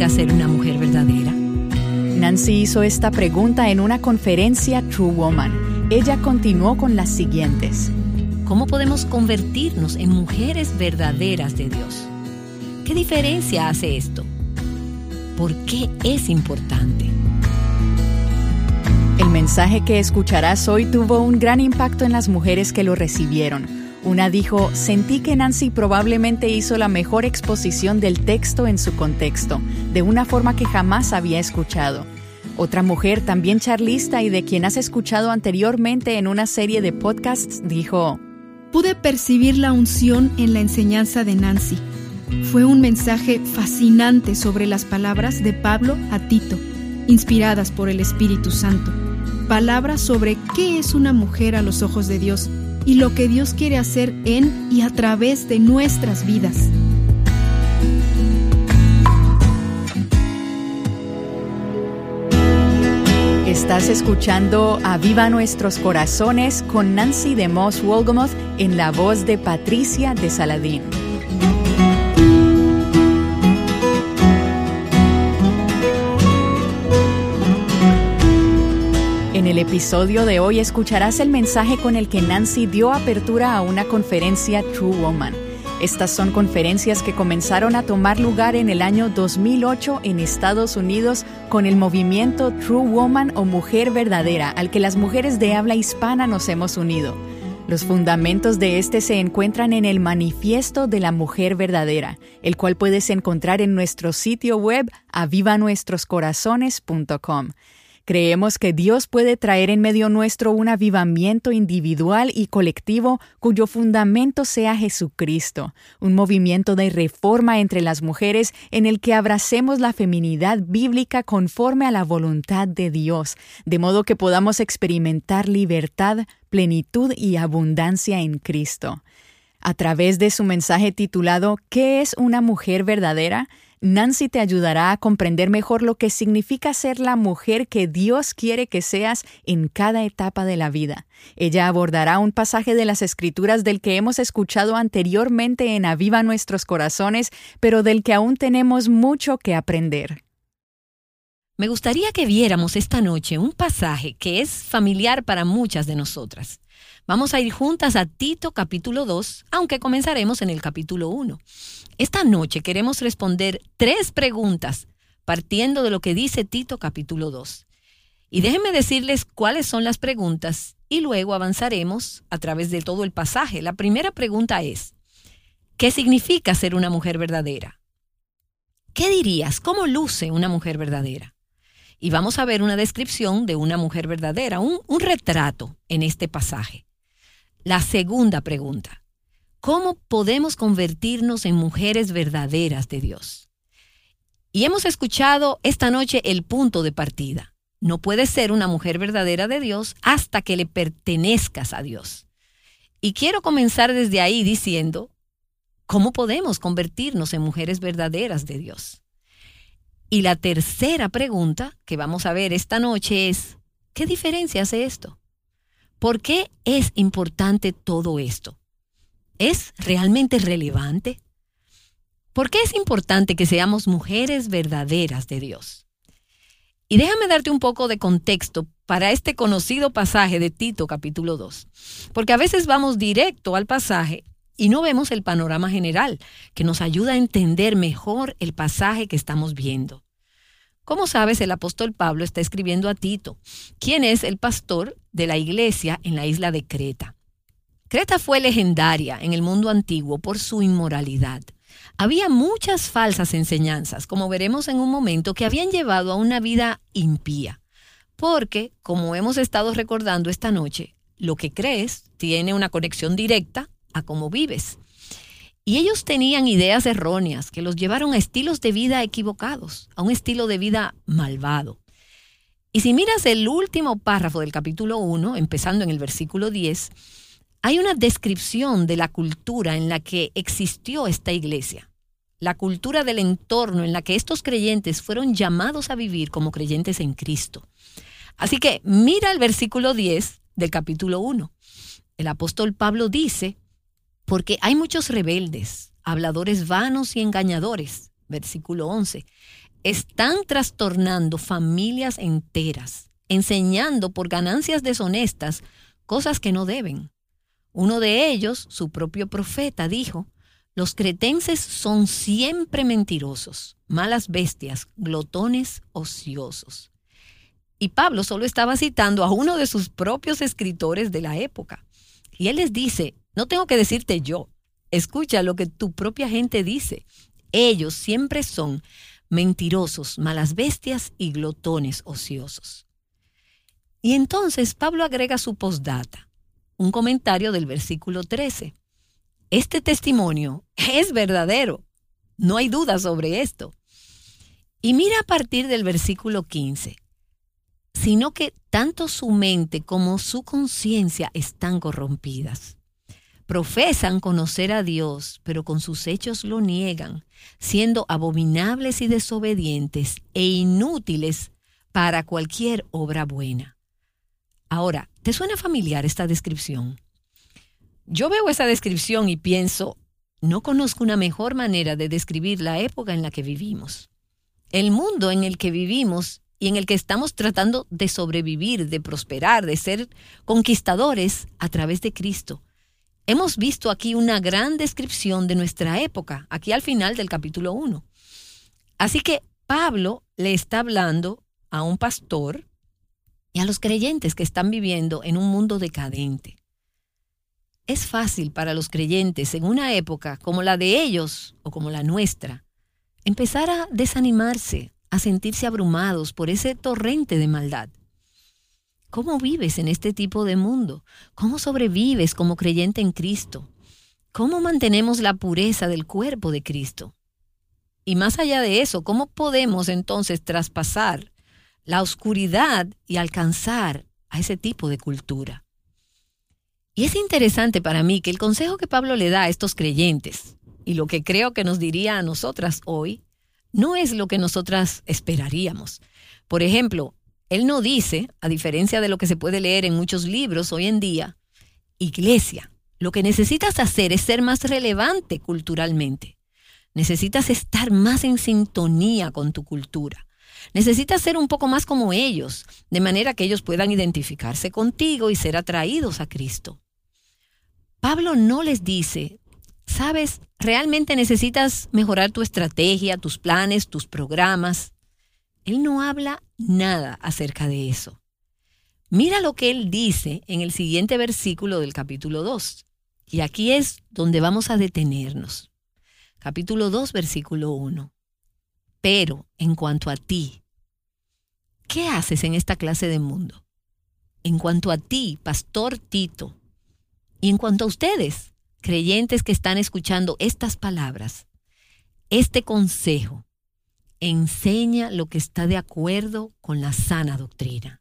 significa ser una mujer verdadera? Nancy hizo esta pregunta en una conferencia True Woman. Ella continuó con las siguientes. ¿Cómo podemos convertirnos en mujeres verdaderas de Dios? ¿Qué diferencia hace esto? ¿Por qué es importante? El mensaje que escucharás hoy tuvo un gran impacto en las mujeres que lo recibieron. Una dijo, sentí que Nancy probablemente hizo la mejor exposición del texto en su contexto, de una forma que jamás había escuchado. Otra mujer, también charlista y de quien has escuchado anteriormente en una serie de podcasts, dijo, pude percibir la unción en la enseñanza de Nancy. Fue un mensaje fascinante sobre las palabras de Pablo a Tito, inspiradas por el Espíritu Santo. Palabras sobre qué es una mujer a los ojos de Dios y lo que Dios quiere hacer en y a través de nuestras vidas. Estás escuchando Aviva Nuestros Corazones con Nancy DeMoss Wolgemuth en la voz de Patricia de Saladín. En el episodio de hoy escucharás el mensaje con el que Nancy dio apertura a una conferencia True Woman. Estas son conferencias que comenzaron a tomar lugar en el año 2008 en Estados Unidos con el movimiento True Woman o Mujer Verdadera, al que las mujeres de habla hispana nos hemos unido. Los fundamentos de este se encuentran en el Manifiesto de la Mujer Verdadera, el cual puedes encontrar en nuestro sitio web avivanuestroscorazones.com. Creemos que Dios puede traer en medio nuestro un avivamiento individual y colectivo cuyo fundamento sea Jesucristo, un movimiento de reforma entre las mujeres en el que abracemos la feminidad bíblica conforme a la voluntad de Dios, de modo que podamos experimentar libertad, plenitud y abundancia en Cristo. A través de su mensaje titulado ¿Qué es una mujer verdadera?, Nancy te ayudará a comprender mejor lo que significa ser la mujer que Dios quiere que seas en cada etapa de la vida. Ella abordará un pasaje de las Escrituras del que hemos escuchado anteriormente en Aviva Nuestros Corazones, pero del que aún tenemos mucho que aprender. Me gustaría que viéramos esta noche un pasaje que es familiar para muchas de nosotras. Vamos a ir juntas a Tito capítulo 2, aunque comenzaremos en el capítulo 1. Esta noche queremos responder 3 preguntas partiendo de lo que dice Tito capítulo 2. Y déjenme decirles cuáles son las preguntas y luego avanzaremos a través de todo el pasaje. La primera pregunta es, ¿qué significa ser una mujer verdadera? ¿Qué dirías? ¿Cómo luce una mujer verdadera? Y vamos a ver una descripción de una mujer verdadera, un retrato en este pasaje. La segunda pregunta, ¿cómo podemos convertirnos en mujeres verdaderas de Dios? Y hemos escuchado esta noche el punto de partida. No puedes ser una mujer verdadera de Dios hasta que le pertenezcas a Dios. Y quiero comenzar desde ahí diciendo, ¿cómo podemos convertirnos en mujeres verdaderas de Dios? Y la tercera pregunta que vamos a ver esta noche es, ¿qué diferencia hace esto? ¿Por qué es importante todo esto? ¿Es realmente relevante? ¿Por qué es importante que seamos mujeres verdaderas de Dios? Y déjame darte un poco de contexto para este conocido pasaje de Tito capítulo 2, porque a veces vamos directo al pasaje y no vemos el panorama general que nos ayuda a entender mejor el pasaje que estamos viendo. Como sabes, el apóstol Pablo está escribiendo a Tito, quien es el pastor de la iglesia en la isla de Creta. Creta fue legendaria en el mundo antiguo por su inmoralidad. Había muchas falsas enseñanzas, como veremos en un momento, que habían llevado a una vida impía. Porque, como hemos estado recordando esta noche, lo que crees tiene una conexión directa a cómo vives. Y ellos tenían ideas erróneas que los llevaron a estilos de vida equivocados, a un estilo de vida malvado. Y si miras el último párrafo del capítulo 1, empezando en el versículo 10, hay una descripción de la cultura en la que existió esta iglesia, la cultura del entorno en la que estos creyentes fueron llamados a vivir como creyentes en Cristo. Así que mira el versículo 10 del capítulo 1. El apóstol Pablo dice, porque hay muchos rebeldes, habladores vanos y engañadores, versículo 11, están trastornando familias enteras, enseñando por ganancias deshonestas cosas que no deben. Uno de ellos, su propio profeta, dijo: los cretenses son siempre mentirosos, malas bestias, glotones, ociosos. Y Pablo solo estaba citando a uno de sus propios escritores de la época. Y él les dice: no tengo que decirte yo, escucha lo que tu propia gente dice. Ellos siempre son mentirosos, malas bestias y glotones ociosos. Y entonces Pablo agrega su postdata, un comentario del versículo 13. Este testimonio es verdadero, no hay duda sobre esto. Y mira a partir del versículo 15. Sino que tanto su mente como su conciencia están corrompidas. Profesan conocer a Dios, pero con sus hechos lo niegan, siendo abominables y desobedientes e inútiles para cualquier obra buena. Ahora, ¿te suena familiar esta descripción? Yo veo esa descripción y pienso, no conozco una mejor manera de describir la época en la que vivimos. El mundo en el que vivimos y en el que estamos tratando de sobrevivir, de prosperar, de ser conquistadores a través de Cristo. Hemos visto aquí una gran descripción de nuestra época, aquí al final del capítulo 1. Así que Pablo le está hablando a un pastor y a los creyentes que están viviendo en un mundo decadente. Es fácil para los creyentes en una época como la de ellos o como la nuestra empezar a desanimarse, a sentirse abrumados por ese torrente de maldad. ¿Cómo vives en este tipo de mundo? ¿Cómo sobrevives como creyente en Cristo? ¿Cómo mantenemos la pureza del cuerpo de Cristo? Y más allá de eso, ¿cómo podemos entonces traspasar la oscuridad y alcanzar a ese tipo de cultura? Y es interesante para mí que el consejo que Pablo le da a estos creyentes, y lo que creo que nos diría a nosotras hoy, no es lo que nosotras esperaríamos. Por ejemplo, él no dice, a diferencia de lo que se puede leer en muchos libros hoy en día, iglesia, lo que necesitas hacer es ser más relevante culturalmente. Necesitas estar más en sintonía con tu cultura. Necesitas ser un poco más como ellos, de manera que ellos puedan identificarse contigo y ser atraídos a Cristo. Pablo no les dice, ¿sabes? Realmente necesitas mejorar tu estrategia, tus planes, tus programas. Él no habla nada acerca de eso. Mira lo que él dice en el siguiente versículo del capítulo 2. Y aquí es donde vamos a detenernos. Capítulo 2, versículo 1. Pero en cuanto a ti, ¿qué haces en esta clase de mundo? En cuanto a ti, Pastor Tito, y en cuanto a ustedes, creyentes que están escuchando estas palabras, este consejo, enseña lo que está de acuerdo con la sana doctrina.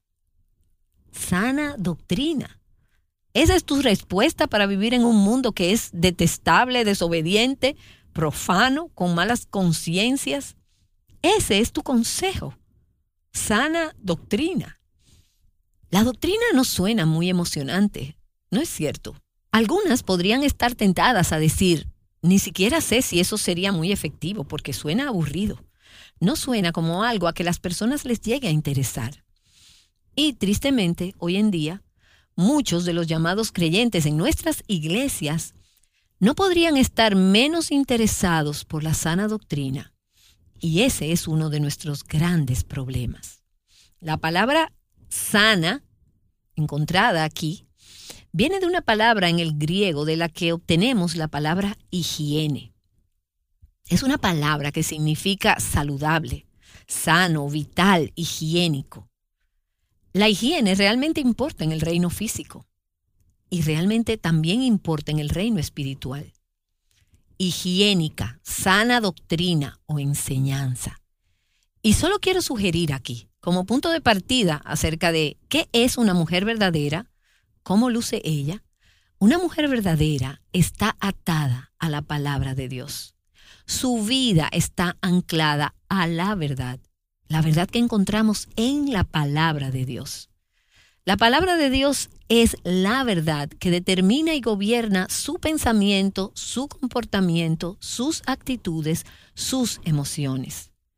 Sana doctrina. ¿Esa es tu respuesta para vivir en un mundo que es detestable, desobediente, profano, con malas conciencias? Ese es tu consejo. Sana doctrina. La doctrina no suena muy emocionante, ¿no es cierto? Algunas podrían estar tentadas a decir, ni siquiera sé si eso sería muy efectivo porque suena aburrido. No suena como algo a que las personas les llegue a interesar. Y tristemente, hoy en día, muchos de los llamados creyentes en nuestras iglesias no podrían estar menos interesados por la sana doctrina. Y ese es uno de nuestros grandes problemas. La palabra sana, encontrada aquí, viene de una palabra en el griego de la que obtenemos la palabra higiene. Es una palabra que significa saludable, sano, vital, higiénico. La higiene realmente importa en el reino físico y realmente también importa en el reino espiritual. Higiénica, sana doctrina o enseñanza. Y solo quiero sugerir aquí, como punto de partida acerca de qué es una mujer verdadera, cómo luce ella. Una mujer verdadera está atada a la palabra de Dios. Su vida está anclada a la verdad que encontramos en la palabra de Dios. La palabra de Dios es la verdad que determina y gobierna su pensamiento, su comportamiento, sus actitudes, sus emociones.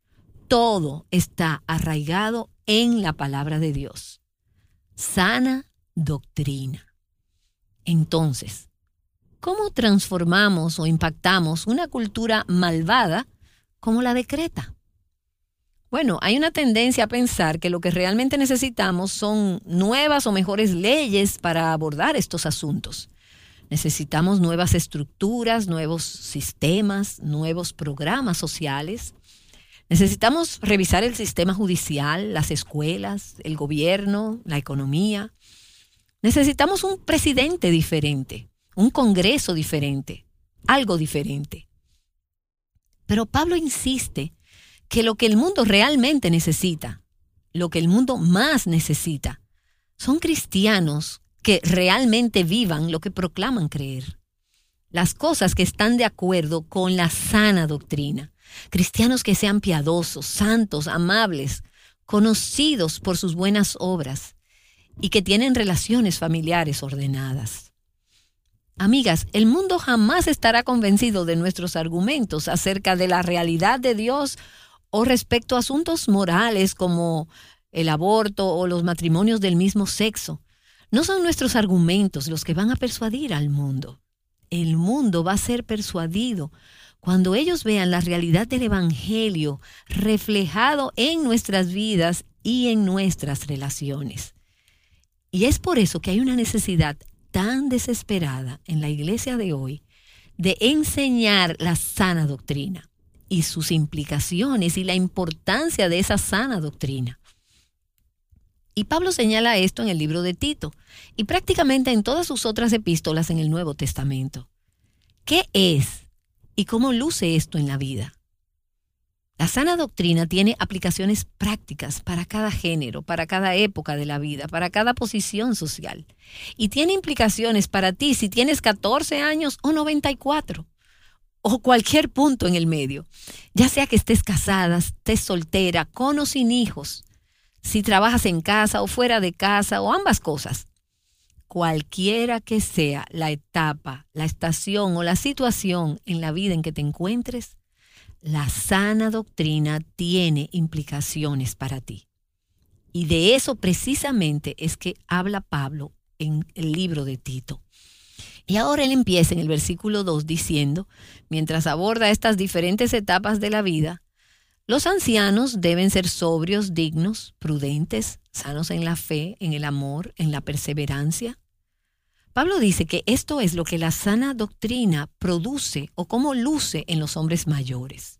todo está arraigado en la palabra de Dios. Sana doctrina. Entonces, ¿cómo transformamos o impactamos una cultura malvada como la de Creta? Bueno, hay una tendencia a pensar que lo que realmente necesitamos son nuevas o mejores leyes para abordar estos asuntos. Necesitamos nuevas estructuras, nuevos sistemas, nuevos programas sociales. Necesitamos revisar el sistema judicial, las escuelas, el gobierno, la economía. Necesitamos un presidente diferente, un Congreso diferente, algo diferente. Pero Pablo insiste que lo que el mundo realmente necesita, lo que el mundo más necesita, son cristianos que realmente vivan lo que proclaman creer. Las cosas que están de acuerdo con la sana doctrina. Cristianos que sean piadosos, santos, amables, conocidos por sus buenas obras y que tienen relaciones familiares ordenadas. Amigas, el mundo jamás estará convencido de nuestros argumentos acerca de la realidad de Dios o respecto a asuntos morales como el aborto o los matrimonios del mismo sexo. No son nuestros argumentos los que van a persuadir al mundo. El mundo va a ser persuadido cuando ellos vean la realidad del Evangelio reflejado en nuestras vidas y en nuestras relaciones. Y es por eso que hay una necesidad tan desesperada en la iglesia de hoy de enseñar la sana doctrina y sus implicaciones y la importancia de esa sana doctrina. Y Pablo señala esto en el libro de Tito y prácticamente en todas sus otras epístolas en el Nuevo Testamento. ¿Qué es y cómo luce esto en la vida? La sana doctrina tiene aplicaciones prácticas para cada género, para cada época de la vida, para cada posición social. Y tiene implicaciones para ti si tienes 14 años o 94, o cualquier punto en el medio. Ya sea que estés casada, estés soltera, con o sin hijos, si trabajas en casa o fuera de casa, o ambas cosas. Cualquiera que sea la etapa, la estación o la situación en la vida en que te encuentres, la sana doctrina tiene implicaciones para ti. Y de eso precisamente es que habla Pablo en el libro de Tito. Y ahora él empieza en el versículo 2 diciendo, mientras aborda estas diferentes etapas de la vida, los ancianos deben ser sobrios, dignos, prudentes, sanos en la fe, en el amor, en la perseverancia. Pablo dice que esto es lo que la sana doctrina produce o cómo luce en los hombres mayores.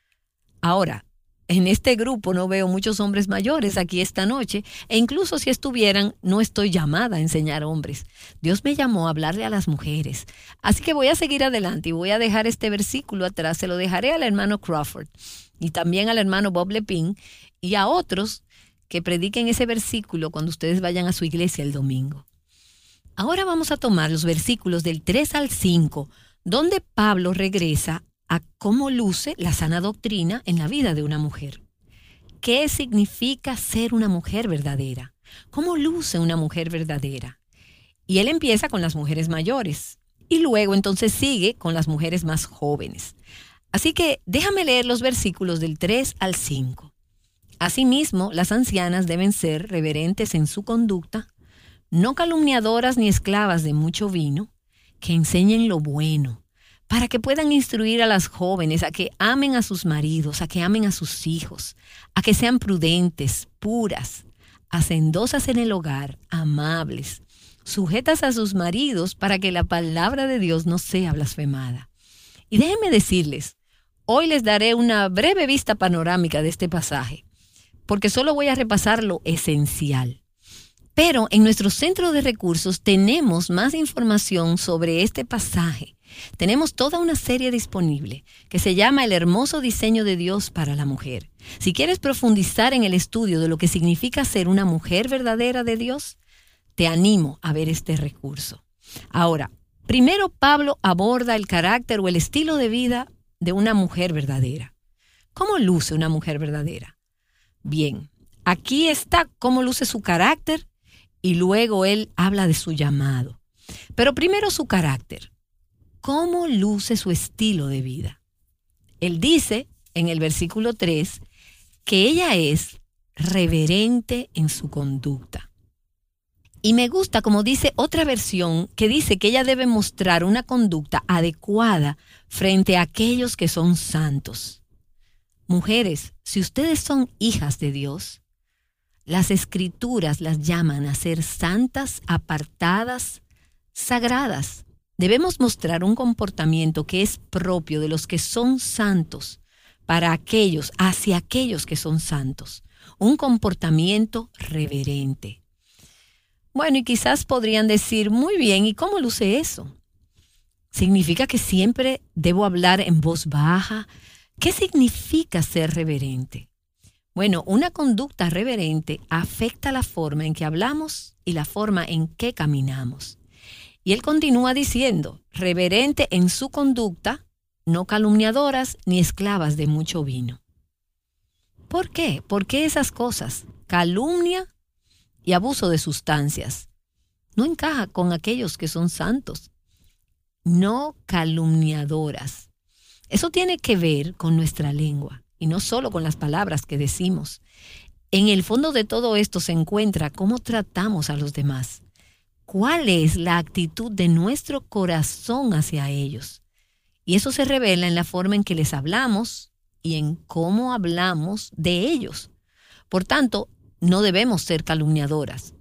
Ahora, en este grupo no veo muchos hombres mayores aquí esta noche, e incluso si estuvieran, no estoy llamada a enseñar hombres. Dios me llamó a hablarle a las mujeres. Así que voy a seguir adelante y voy a dejar este versículo atrás. Se lo dejaré al hermano Crawford y también al hermano Bob Lepine y a otros que prediquen ese versículo cuando ustedes vayan a su iglesia el domingo. Ahora vamos a tomar los versículos del 3 al 5, donde Pablo regresa a cómo luce la sana doctrina en la vida de una mujer. ¿Qué significa ser una mujer verdadera? ¿Cómo luce una mujer verdadera? Y él empieza con las mujeres mayores y luego entonces sigue con las mujeres más jóvenes. Así que déjame leer los versículos del 3 al 5. Asimismo, las ancianas deben ser reverentes en su conducta, no calumniadoras ni esclavas de mucho vino, que enseñen lo bueno, para que puedan instruir a las jóvenes a que amen a sus maridos, a que amen a sus hijos, a que sean prudentes, puras, hacendosas en el hogar, amables, sujetas a sus maridos para que la palabra de Dios no sea blasfemada. Y déjenme decirles, hoy les daré una breve vista panorámica de este pasaje, porque solo voy a repasar lo esencial. Pero en nuestro centro de recursos tenemos más información sobre este pasaje. Tenemos toda una serie disponible que se llama El hermoso diseño de Dios para la mujer. Si quieres profundizar en el estudio de lo que significa ser una mujer verdadera de Dios, te animo a ver este recurso. Ahora, primero Pablo aborda el carácter o el estilo de vida de una mujer verdadera. ¿Cómo luce una mujer verdadera? Bien, aquí está cómo luce su carácter y luego él habla de su llamado. Pero primero su carácter. ¿Cómo luce su estilo de vida? Él dice en el versículo 3 que ella es reverente en su conducta. Y me gusta como dice otra versión que dice que ella debe mostrar una conducta adecuada frente a aquellos que son santos. Mujeres, si ustedes son hijas de Dios, las Escrituras las llaman a ser santas, apartadas, sagradas. Debemos mostrar un comportamiento que es propio de los que son santos hacia aquellos que son santos. Un comportamiento reverente. Bueno, y quizás podrían decir, muy bien, ¿y cómo luce eso? ¿Significa que siempre debo hablar en voz baja? ¿Qué significa ser reverente? Bueno, una conducta reverente afecta la forma en que hablamos y la forma en que caminamos. Y él continúa diciendo, reverente en su conducta, no calumniadoras ni esclavas de mucho vino. ¿Por qué? ¿Por qué esas cosas? Calumnia y abuso de sustancias. No encaja con aquellos que son santos. No calumniadoras. Eso tiene que ver con nuestra lengua y no solo con las palabras que decimos. En el fondo de todo esto se encuentra cómo tratamos a los demás. ¿Cuál es la actitud de nuestro corazón hacia ellos? Y eso se revela en la forma en que les hablamos y en cómo hablamos de ellos. Por tanto, no debemos ser calumniadoras.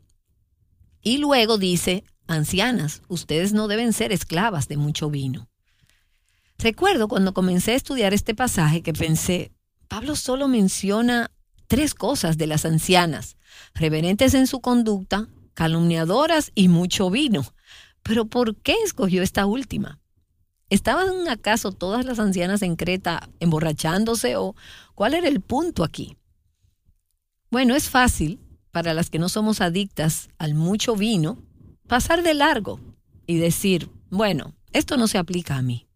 Y luego dice, ancianas, ustedes no deben ser esclavas de mucho vino. Recuerdo cuando comencé a estudiar este pasaje que pensé, Pablo solo menciona 3 cosas de las ancianas, reverentes en su conducta, calumniadoras y mucho vino. Pero ¿por qué escogió esta última? ¿Estaban acaso todas las ancianas en Creta emborrachándose o cuál era el punto aquí? Bueno, es fácil, para las que no somos adictas al mucho vino, pasar de largo y decir, bueno, esto no se aplica a mí.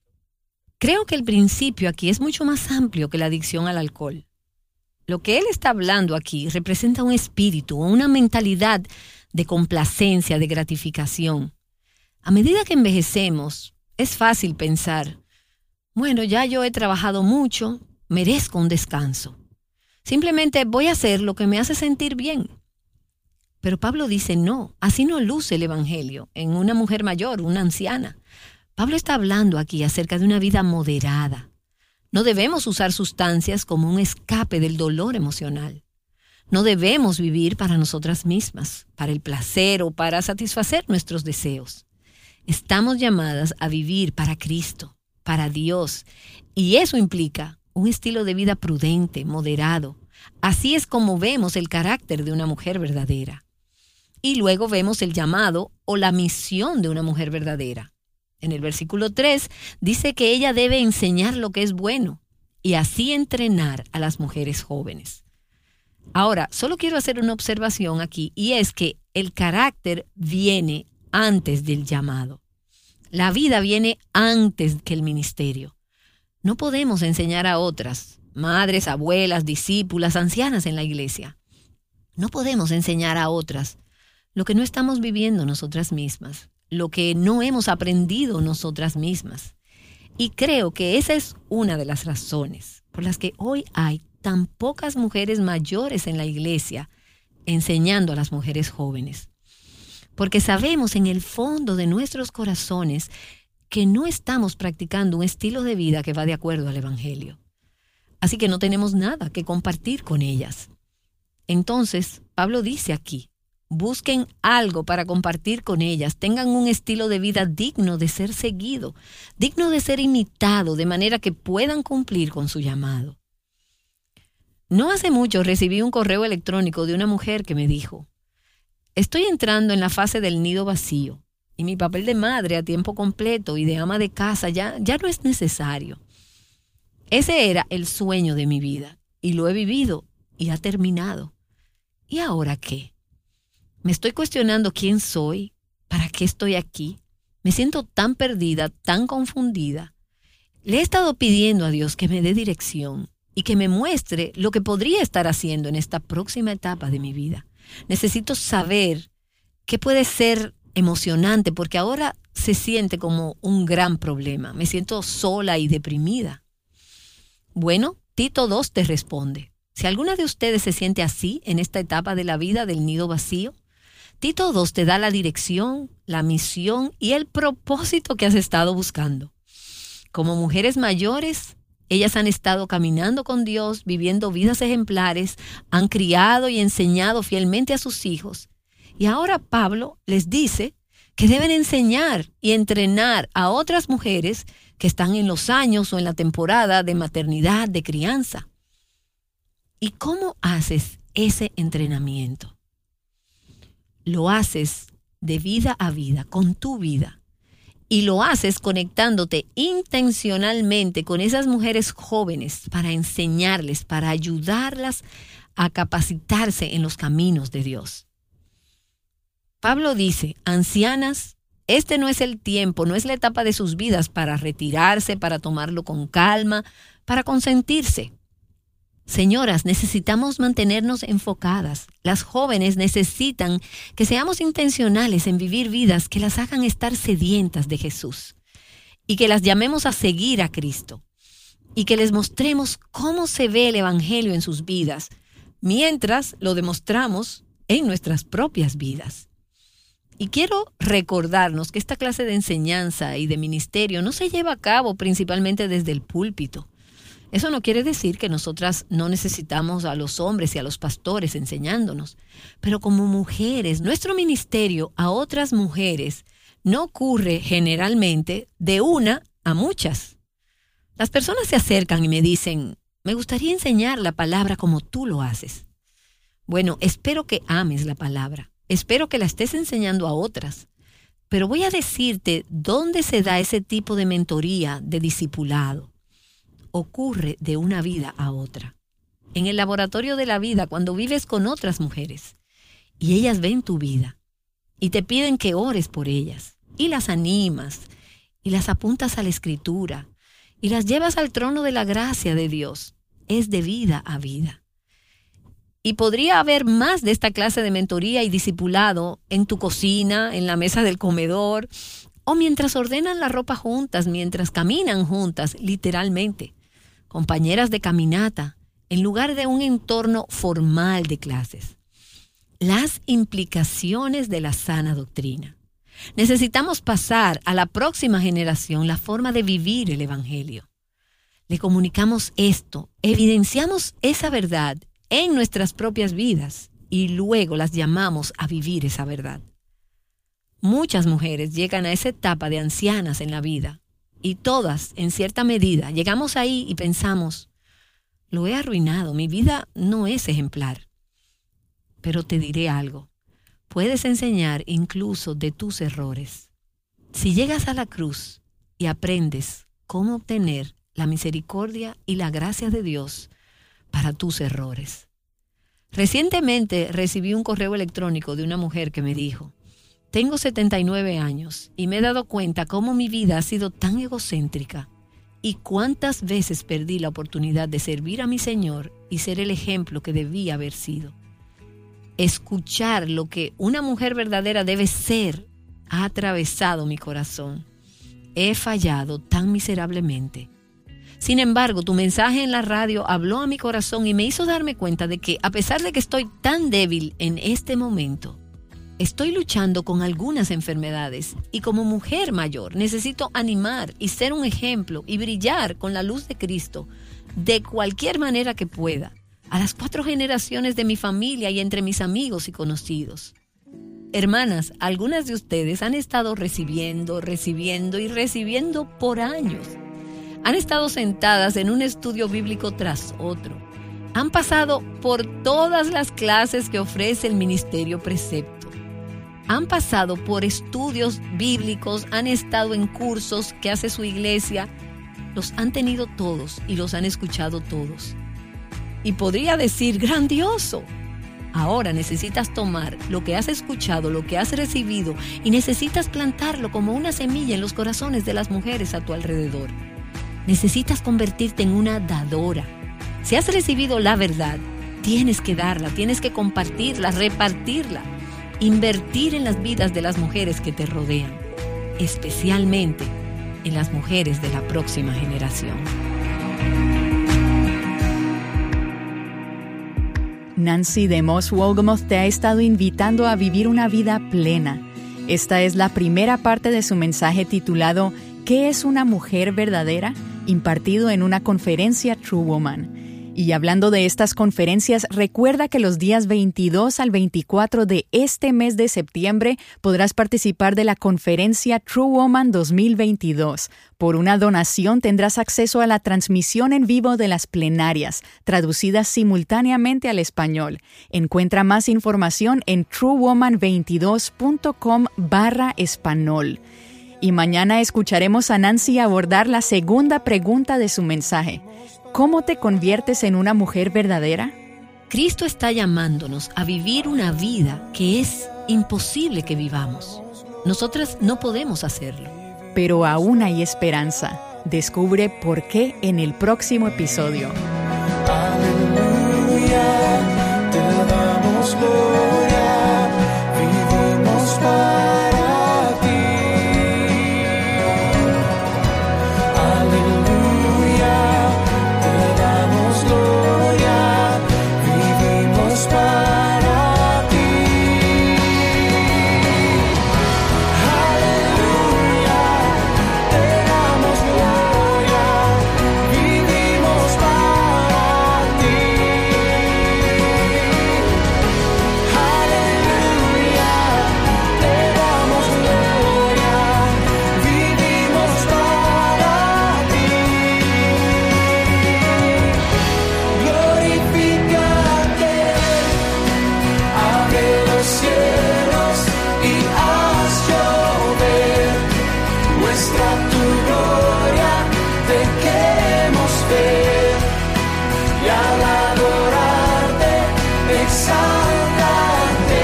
Creo que el principio aquí es mucho más amplio que la adicción al alcohol. Lo que él está hablando aquí representa un espíritu, una mentalidad de complacencia, de gratificación. A medida que envejecemos, es fácil pensar, bueno, ya yo he trabajado mucho, merezco un descanso. Simplemente voy a hacer lo que me hace sentir bien. Pero Pablo dice, no, así no luce el Evangelio en una mujer mayor, una anciana. Pablo está hablando aquí acerca de una vida moderada. No debemos usar sustancias como un escape del dolor emocional. No debemos vivir para nosotras mismas, para el placer o para satisfacer nuestros deseos. Estamos llamadas a vivir para Cristo, para Dios, y eso implica un estilo de vida prudente, moderado. Así es como vemos el carácter de una mujer verdadera. Y luego vemos el llamado o la misión de una mujer verdadera. En el versículo 3 dice que ella debe enseñar lo que es bueno y así entrenar a las mujeres jóvenes. Ahora, solo quiero hacer una observación aquí y es que el carácter viene antes del llamado. La vida viene antes que el ministerio. No podemos enseñar a otras, madres, abuelas, discípulas, ancianas en la iglesia. No podemos enseñar a otras lo que no estamos viviendo nosotras mismas, lo que no hemos aprendido nosotras mismas. Y creo que esa es una de las razones por las que hoy hay tan pocas mujeres mayores en la iglesia enseñando a las mujeres jóvenes. Porque sabemos en el fondo de nuestros corazones que no estamos practicando un estilo de vida que va de acuerdo al Evangelio. Así que no tenemos nada que compartir con ellas. Entonces, Pablo dice aquí, busquen algo para compartir con ellas, tengan un estilo de vida digno de ser seguido, digno de ser imitado, de manera que puedan cumplir con su llamado. No hace mucho recibí un correo electrónico de una mujer que me dijo, estoy entrando en la fase del nido vacío y mi papel de madre a tiempo completo y de ama de casa ya no es necesario. Ese era el sueño de mi vida y lo he vivido y ha terminado. ¿Y ahora qué? Me estoy cuestionando quién soy, para qué estoy aquí. Me siento tan perdida, tan confundida. Le he estado pidiendo a Dios que me dé dirección y que me muestre lo que podría estar haciendo en esta próxima etapa de mi vida. Necesito saber qué puede ser emocionante porque ahora se siente como un gran problema. Me siento sola y deprimida. Bueno, Tito 2 te responde. Si alguna de ustedes se siente así en esta etapa de la vida del nido vacío, Tito 2 te da la dirección, la misión y el propósito que has estado buscando. Como mujeres mayores, ellas han estado caminando con Dios, viviendo vidas ejemplares, han criado y enseñado fielmente a sus hijos. Y ahora Pablo les dice que deben enseñar y entrenar a otras mujeres que están en los años o en la temporada de maternidad, de crianza. ¿Y cómo haces ese entrenamiento? Lo haces de vida a vida, con tu vida. Y lo haces conectándote intencionalmente con esas mujeres jóvenes para enseñarles, para ayudarlas a capacitarse en los caminos de Dios. Pablo dice, ancianas, este no es el tiempo, no es la etapa de sus vidas para retirarse, para tomarlo con calma, para consentirse. Señoras, necesitamos mantenernos enfocadas. Las jóvenes necesitan que seamos intencionales en vivir vidas que las hagan estar sedientas de Jesús y que las llamemos a seguir a Cristo y que les mostremos cómo se ve el Evangelio en sus vidas mientras lo demostramos en nuestras propias vidas. Y quiero recordarnos que esta clase de enseñanza y de ministerio no se lleva a cabo principalmente desde el púlpito. Eso no quiere decir que nosotras no necesitamos a los hombres y a los pastores enseñándonos, pero como mujeres, nuestro ministerio a otras mujeres no ocurre generalmente de una a muchas. Las personas se acercan y me dicen, me gustaría enseñar la palabra como tú lo haces. Bueno, espero que ames la palabra, espero que la estés enseñando a otras, pero voy a decirte dónde se da ese tipo de mentoría, de discipulado. Ocurre de una vida a otra. En el laboratorio de la vida, cuando vives con otras mujeres y ellas ven tu vida y te piden que ores por ellas y las animas y las apuntas a la Escritura y las llevas al trono de la gracia de Dios, es de vida a vida. Y podría haber más de esta clase de mentoría y discipulado en tu cocina, en la mesa del comedor o mientras ordenan la ropa juntas, mientras caminan juntas, literalmente. Compañeras de caminata, en lugar de un entorno formal de clases. Las implicaciones de la sana doctrina. Necesitamos pasar a la próxima generación la forma de vivir el Evangelio. Le comunicamos esto, evidenciamos esa verdad en nuestras propias vidas y luego las llamamos a vivir esa verdad. Muchas mujeres llegan a esa etapa de ancianas en la vida. Y todas, en cierta medida, llegamos ahí y pensamos, lo he arruinado, mi vida no es ejemplar. Pero te diré algo, puedes enseñar incluso de tus errores. Si llegas a la cruz y aprendes cómo obtener la misericordia y la gracia de Dios para tus errores. Recientemente recibí un correo electrónico de una mujer que me dijo, tengo 79 años y me he dado cuenta cómo mi vida ha sido tan egocéntrica y cuántas veces perdí la oportunidad de servir a mi Señor y ser el ejemplo que debía haber sido. Escuchar lo que una mujer verdadera debe ser ha atravesado mi corazón. He fallado tan miserablemente. Sin embargo, tu mensaje en la radio habló a mi corazón y me hizo darme cuenta de que, a pesar de que estoy tan débil en este momento, estoy luchando con algunas enfermedades y como mujer mayor necesito animar y ser un ejemplo y brillar con la luz de Cristo de cualquier manera que pueda a las 4 generaciones de mi familia y entre mis amigos y conocidos. Hermanas, algunas de ustedes han estado recibiendo por años. Han estado sentadas en un estudio bíblico tras otro. Han pasado por todas las clases que ofrece el Ministerio Precepto. Han pasado por estudios bíblicos, han estado en cursos que hace su iglesia. Los han tenido todos y los han escuchado todos. Y podría decir, grandioso. Ahora necesitas tomar lo que has escuchado, lo que has recibido y necesitas plantarlo como una semilla en los corazones de las mujeres a tu alrededor. Necesitas convertirte en una dadora. Si has recibido la verdad, tienes que darla, tienes que compartirla, repartirla. Invertir en las vidas de las mujeres que te rodean, especialmente en las mujeres de la próxima generación. Nancy DeMoss Wolgemuth te ha estado invitando a vivir una vida plena. Esta es la primera parte de su mensaje titulado ¿Qué es una mujer verdadera?, impartido en una conferencia True Woman. Y hablando de estas conferencias, recuerda que los días 22 al 24 de este mes de septiembre podrás participar de la conferencia True Woman 2022. Por una donación tendrás acceso a la transmisión en vivo de las plenarias, traducidas simultáneamente al español. Encuentra más información en truewoman22.com/español. Y mañana escucharemos a Nancy abordar la segunda pregunta de su mensaje. ¿Cómo te conviertes en una mujer verdadera? Cristo está llamándonos a vivir una vida que es imposible que vivamos. Nosotras no podemos hacerlo. Pero aún hay esperanza. Descubre por qué en el próximo episodio. Aleluya, te damos gloria, vivimos para ti. Aleluya, te damos gloria, vivimos para ti. Aleluya, te damos gloria, vivimos para ti. Aleluya, te damos gloria, vivimos para ti. Glorifícate, abre los cielos y haz llover. Muestra tu gloria, te queremos ver. Y al adorarte, exáltate.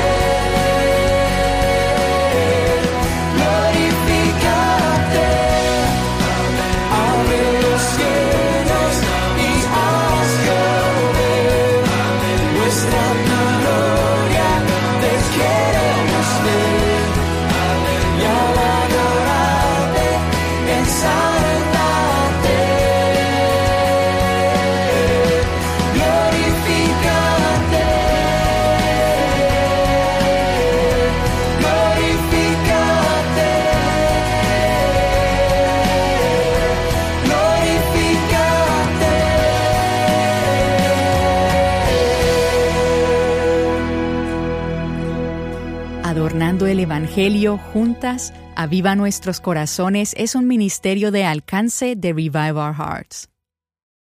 Glorifícate, abre los cielos y haz llover. Muestra tu gloria, te queremos ver. Y al adorarte, exáltate. Glorifícate, glorifícate, glorifícate. Adornando el Evangelio juntas, Aviva Nuestros Corazones es un ministerio de alcance de Revive Our Hearts.